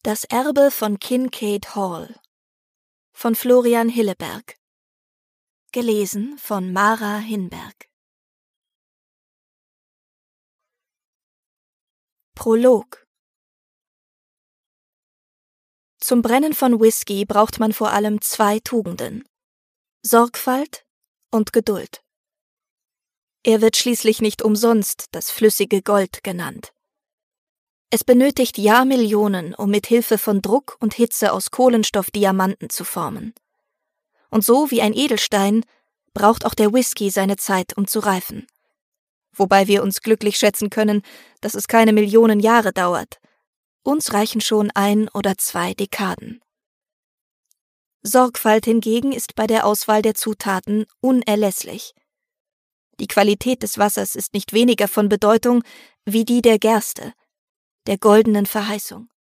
Das Erbe von Kincaid Hall von Florian Hilleberg. Gelesen von Mara Hinberg. Prolog. Zum Brennen von Whisky braucht man vor allem 2 Tugenden: Sorgfalt und Geduld. Er wird schließlich nicht umsonst das flüssige Gold genannt. Es benötigt Jahrmillionen, um mit Hilfe von Druck und Hitze aus Kohlenstoff Diamanten zu formen. Und so wie ein Edelstein braucht auch der Whisky seine Zeit, um zu reifen. Wobei wir uns glücklich schätzen können, dass es keine Millionen Jahre dauert. Uns reichen schon 1 oder 2 Dekaden. Sorgfalt hingegen ist bei der Auswahl der Zutaten unerlässlich. Die Qualität des Wassers ist nicht weniger von Bedeutung wie die der Gerste, der goldenen Verheißung.